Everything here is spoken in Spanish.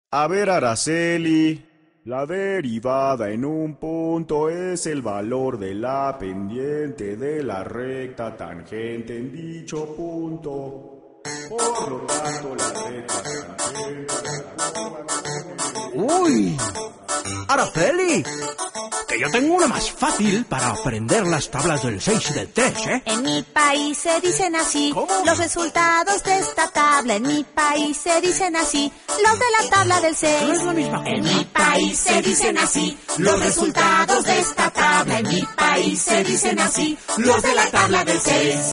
A ver, Araceli, la derivada en un punto es el valor de la pendiente de la recta tangente en dicho punto. Por lo tanto, la recta tangente ¡Uy! ¡Araceli! Que yo tengo una más fácil para aprender las tablas del 6 y del 3, ¿eh? En mi país se dicen así. ¿Cómo? Los resultados de esta tabla. En mi país se dicen así. Los de la tabla del 6. No es la misma cosa. En mi país se dicen así. Los resultados de esta tabla. En mi país se dicen así. Los de la tabla del 6.